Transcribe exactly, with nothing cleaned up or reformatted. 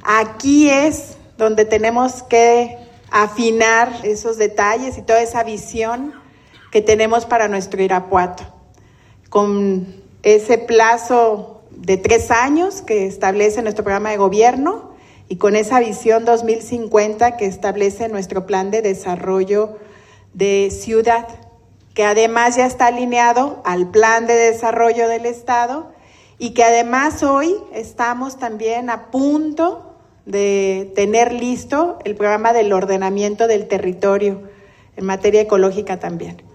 Aquí es donde tenemos que afinar esos detalles y toda esa visión que tenemos para nuestro Irapuato, con ese plazo de tres años que establece nuestro programa de gobierno y con esa visión dos mil cincuenta que establece nuestro plan de desarrollo de ciudad, que además ya está alineado al plan de desarrollo del Estado y que además hoy estamos también a punto de tener listo el programa del ordenamiento del territorio en materia ecológica también.